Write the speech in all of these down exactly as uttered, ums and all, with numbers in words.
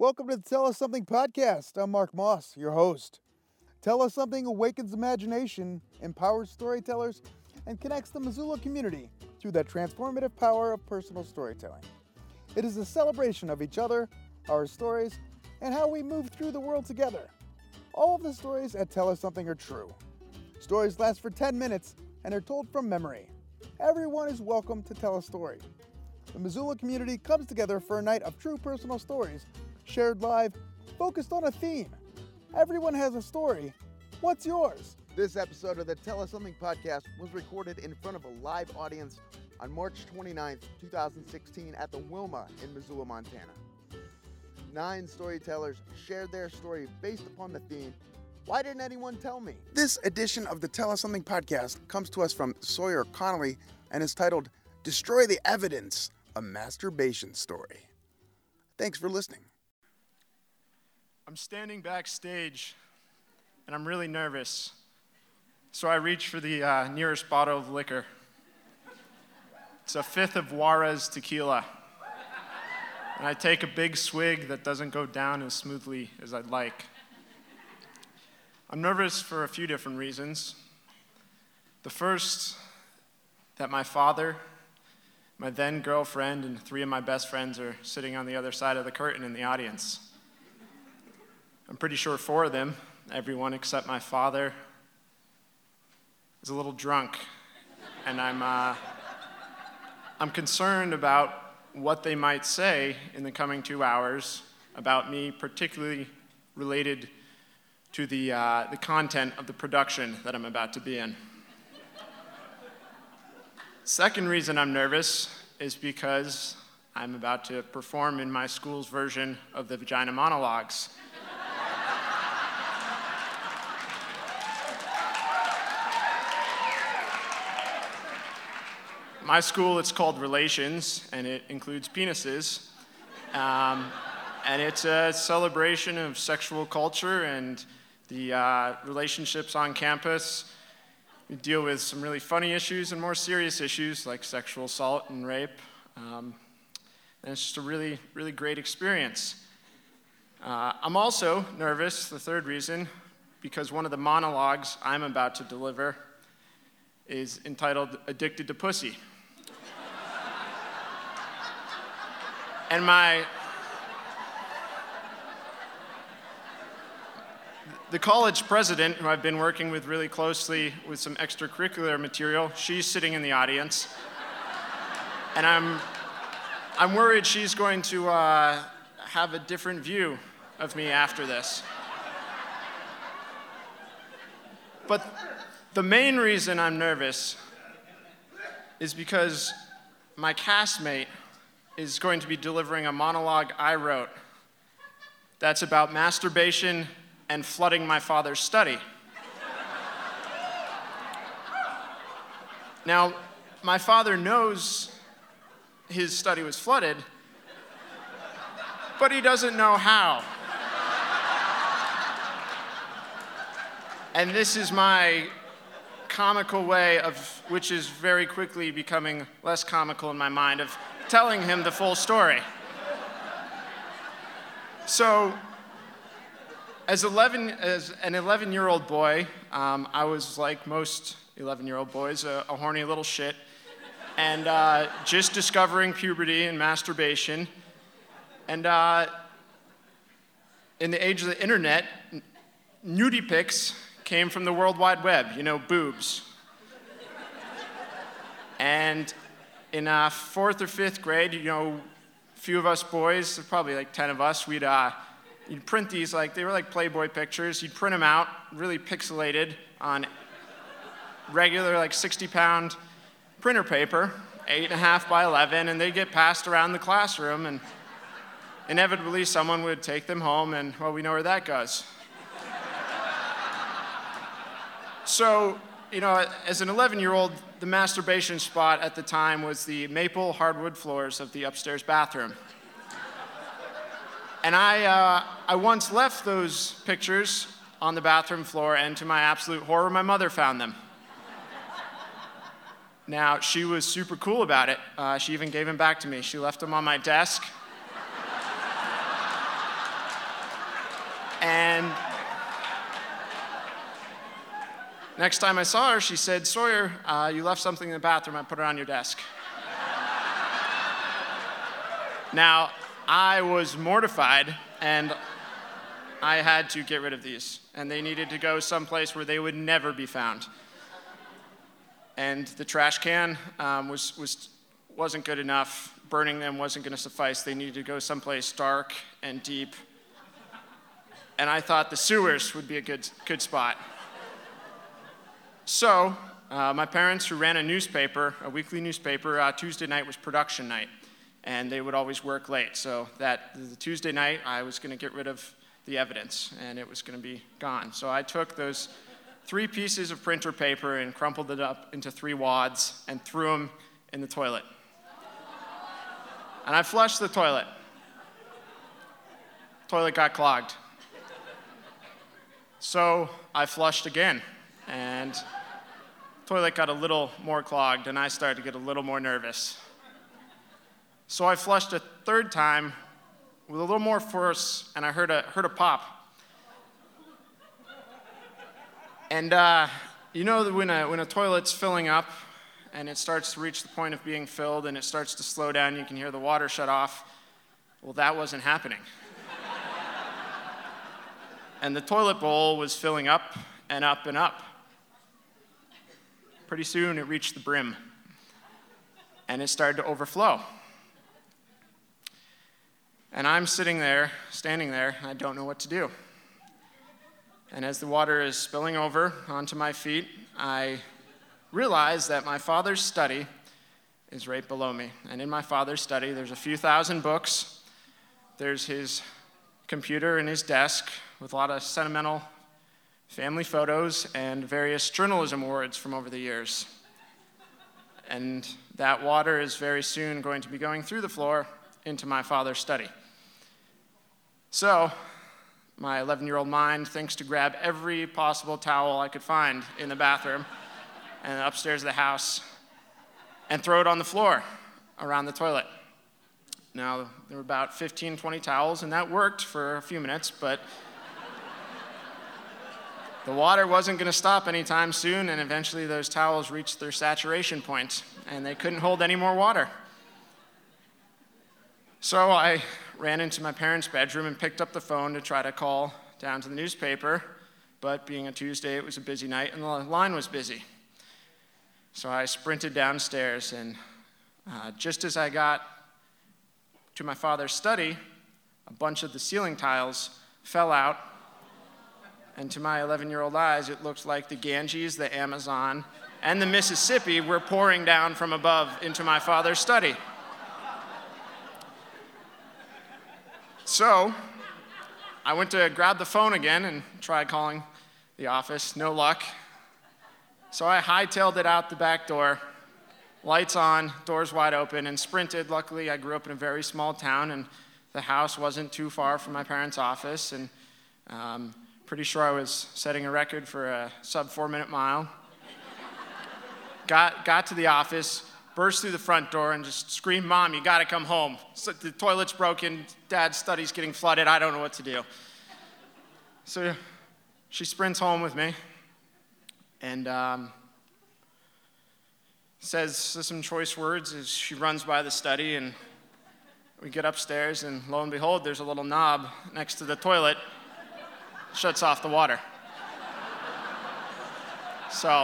Welcome to the Tell Us Something podcast. I'm Mark Moss, your host. Tell Us Something awakens imagination, empowers storytellers, and connects the Missoula community through the transformative power of personal storytelling. It is a celebration of each other, our stories, and how we move through the world together. All of the stories at Tell Us Something are true. Stories last for ten minutes and are told from memory. Everyone is welcome to tell a story. The Missoula community comes together for a night of true personal stories, shared live, focused on a theme. Everyone has a story. What's yours? This episode of the Tell Us Something podcast was recorded in front of a live audience on March twenty-ninth, twenty sixteen at the Wilma in Missoula, Montana. Nine storytellers shared their story based upon the theme, "Why didn't anyone tell me?" This edition of the Tell Us Something podcast comes to us from Sawyer Connolly and is titled, "Destroy the Evidence, a Masturbation Story." Thanks for listening. I'm standing backstage, and I'm really nervous, so I reach for the uh, nearest bottle of liquor. It's a fifth of Juarez tequila, and I take a big swig that doesn't go down as smoothly as I'd like. I'm nervous for a few different reasons. The first, that my father, my then girlfriend, and three of my best friends are sitting on the other side of the curtain in the audience. I'm pretty sure four of them, everyone except my father, is a little drunk, and I'm uh, I'm concerned about what they might say in the coming two hours about me, particularly related to the uh, the content of the production that I'm about to be in. Second reason I'm nervous is because I'm about to perform in my school's version of the Vagina Monologues. My school, it's called Relations, and it includes penises. Um, and it's a celebration of sexual culture and the uh, relationships on campus. We deal with some really funny issues and more serious issues like sexual assault and rape. Um, and it's just a really, really great experience. Uh, I'm also nervous, the third reason, because one of the monologues I'm about to deliver is entitled Addicted to Pussy. And my, the college president, who I've been working with really closely with some extracurricular material, she's sitting in the audience. And I'm, I'm worried she's going to uh, have a different view of me after this. But the main reason I'm nervous is because my castmate is going to be delivering a monologue I wrote that's about masturbation and flooding my father's study. Now, my father knows his study was flooded, but he doesn't know how. And this is my comical way of, which is very quickly becoming less comical in my mind, of telling him the full story. So, as eleven, as an eleven-year-old boy, um, I was like most eleven-year-old boys, a, a horny little shit, and uh, just discovering puberty and masturbation. And uh, in the age of the internet, nudie pics came from the World Wide Web, you know, boobs. And in uh, fourth or fifth grade, you know, a few of us boys, probably like ten of us, we'd uh, you'd print these, like, they were like Playboy pictures. You'd print them out, really pixelated, on regular, like, sixty-pound printer paper, eight and a half by eleven, and they'd get passed around the classroom, and inevitably someone would take them home, and, well, we know where that goes. So, you know, as an eleven-year-old, the masturbation spot at the time was the maple hardwood floors of the upstairs bathroom. And I, uh, I once left those pictures on the bathroom floor, and to my absolute horror, my mother found them. Now, she was super cool about it. Uh, she even gave them back to me. She left them on my desk. Next time I saw her, she said, "Sawyer, uh, you left something in the bathroom. I put it on your desk." Now, I was mortified, and I had to get rid of these, and they needed to go someplace where they would never be found. And the trash can um, was, was, wasn't good enough. Burning them wasn't going to suffice. They needed to go someplace dark and deep. And I thought the sewers would be a good, good spot. So, uh, my parents, who ran a newspaper, a weekly newspaper, uh, Tuesday night was production night, and they would always work late. So that the Tuesday night, I was going to get rid of the evidence, and it was going to be gone. So I took those three pieces of printer paper and crumpled it up into three wads and threw them in the toilet. And I flushed the toilet. Toilet got clogged. So I flushed again, and toilet got a little more clogged, and I started to get a little more nervous. So I flushed a third time with a little more force, and I heard a heard a pop. And uh, you know that when a when a toilet's filling up, and it starts to reach the point of being filled, and it starts to slow down, you can hear the water shut off. Well, that wasn't happening. And the toilet bowl was filling up and up and up. Pretty soon it reached the brim, and it started to overflow. And I'm sitting there, standing there, and I don't know what to do. And as the water is spilling over onto my feet, I realize that my father's study is right below me. And in my father's study, there's a few thousand books. There's his computer and his desk with a lot of sentimental family photos and various journalism awards from over the years. And that water is very soon going to be going through the floor into my father's study. So, my eleven-year-old mind thinks to grab every possible towel I could find in the bathroom and upstairs of the house and throw it on the floor around the toilet. Now, there were about fifteen, twenty towels, and that worked for a few minutes, but the water wasn't going to stop anytime soon, and eventually those towels reached their saturation point, and they couldn't hold any more water. So I ran into my parents' bedroom and picked up the phone to try to call down to the newspaper, but being a Tuesday, it was a busy night, and the line was busy. So I sprinted downstairs, and uh, just as I got to my father's study, a bunch of the ceiling tiles fell out, and to my eleven-year-old eyes, it looked like the Ganges, the Amazon, and the Mississippi were pouring down from above into my father's study. So I went to grab the phone again and tried calling the office. No luck. So I hightailed it out the back door, lights on, doors wide open, and sprinted. Luckily, I grew up in a very small town, and the house wasn't too far from my parents' office, and um, pretty sure I was setting a record for a sub four-minute mile. got, got to the office, burst through the front door, and just screamed, "Mom, you gotta come home. So the toilet's broken, Dad's study's getting flooded, I don't know what to do." So she sprints home with me, and um, says some choice words as she runs by the study, and we get upstairs, and lo and behold, there's a little knob next to the toilet, shuts off the water. So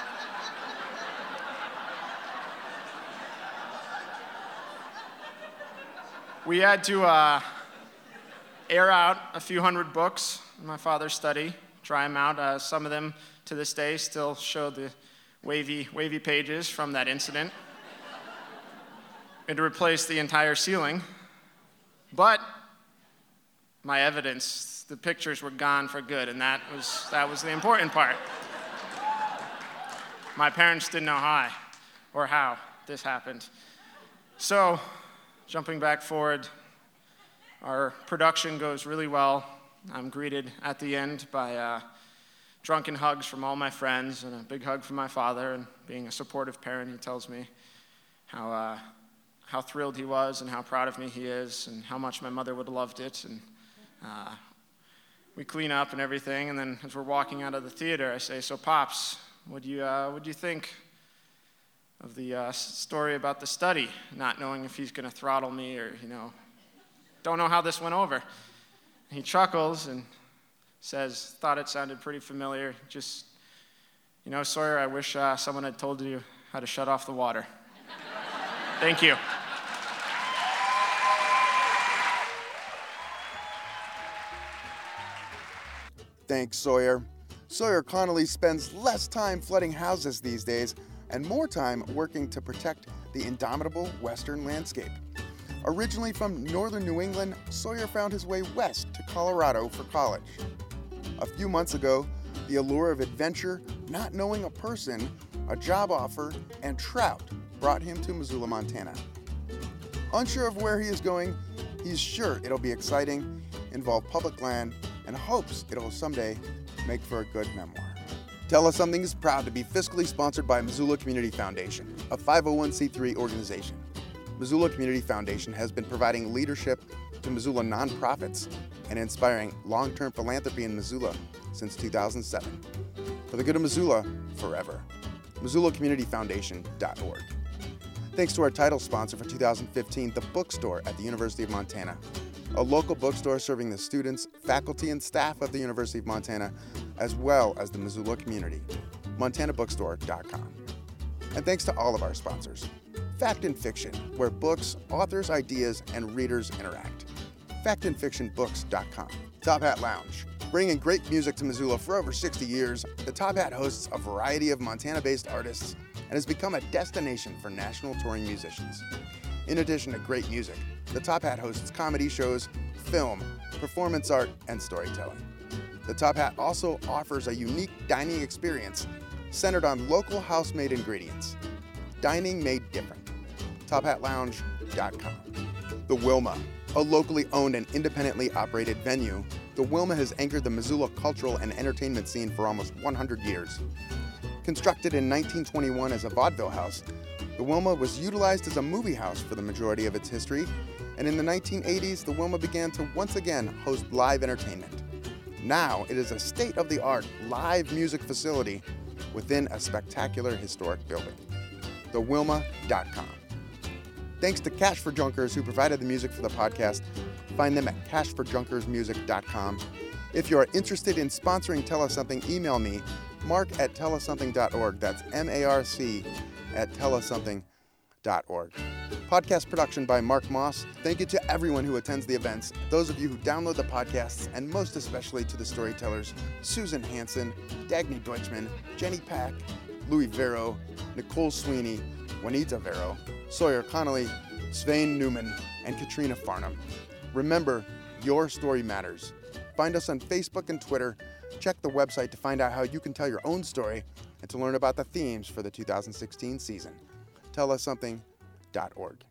we had to uh, air out a few hundred books in my father's study, try them out. Uh, some of them, to this day, still show the wavy, wavy pages from that incident. And to replace the entire ceiling. But my evidence, the pictures were gone for good, and that was, that was the important part. My parents didn't know how or how this happened. So, jumping back forward, our production goes really well. I'm greeted at the end by uh, drunken hugs from all my friends and a big hug from my father. And being a supportive parent, he tells me how uh, how thrilled he was and how proud of me he is and how much my mother would have loved it. And uh, we clean up and everything, and then as we're walking out of the theater, I say, "So, Pops, what do you, uh, what do you think of the uh, story about the study?" Not knowing if he's going to throttle me or, you know, don't know how this went over. He chuckles and says, "Thought it sounded pretty familiar. Just, you know, Sawyer, I wish uh, someone had told you how to shut off the water." Thank you. Thanks, Sawyer. Sawyer Connolly spends less time flooding houses these days and more time working to protect the indomitable western landscape. Originally from northern New England, Sawyer found his way west to Colorado for college. A few months ago, the allure of adventure, not knowing a person, a job offer, and trout brought him to Missoula, Montana. Unsure of where he is going, he's sure it'll be exciting, involve public land, and hopes it'll someday make for a good memoir. Tell Us Something is proud to be fiscally sponsored by Missoula Community Foundation, a five oh one c three organization. Missoula Community Foundation has been providing leadership to Missoula nonprofits and inspiring long-term philanthropy in Missoula since two thousand seven. For the good of Missoula, forever. Missoula Community Foundation dot org. Thanks to our title sponsor for two thousand fifteen, The Bookstore at the University of Montana, a local bookstore serving the students, faculty, and staff of the University of Montana, as well as the Missoula community. Montana Bookstore dot com. And thanks to all of our sponsors. Fact and Fiction, where books, authors, ideas, and readers interact. fact and fiction books dot com. Top Hat Lounge. Bringing great music to Missoula for over sixty years, the Top Hat hosts a variety of Montana-based artists and has become a destination for national touring musicians. In addition to great music, the Top Hat hosts comedy shows, film, performance art, and storytelling. The Top Hat also offers a unique dining experience centered on local house-made ingredients. Dining made different. top hat lounge dot com. The Wilma, a locally owned and independently operated venue, the Wilma has anchored the Missoula cultural and entertainment scene for almost one hundred years. Constructed in nineteen twenty-one as a vaudeville house, the Wilma was utilized as a movie house for the majority of its history, and in the nineteen eighties, the Wilma began to once again host live entertainment. Now, it is a state-of-the-art live music facility within a spectacular historic building. the wilma dot com. Thanks to Cash for Junkers, who provided the music for the podcast. Find them at cash for junkers music dot com. If you are interested in sponsoring Tell Us Something, email me, mark at tell us something dot org. That's M A R C at tell us something dot org. Podcast production by Mark Moss. Thank you to everyone who attends the events, those of you who download the podcasts, and most especially to the storytellers, Susan Hansen, Dagny Deutschman, Jenny Pack, Louis Vero, Nicole Sweeney, Juanita Vero, Sawyer Connolly, Svein Newman, and Katrina Farnham. Remember, your story matters. Find us on Facebook and Twitter. Check the website to find out how you can tell your own story and to learn about the themes for the two thousand sixteen season. tell us something dot org.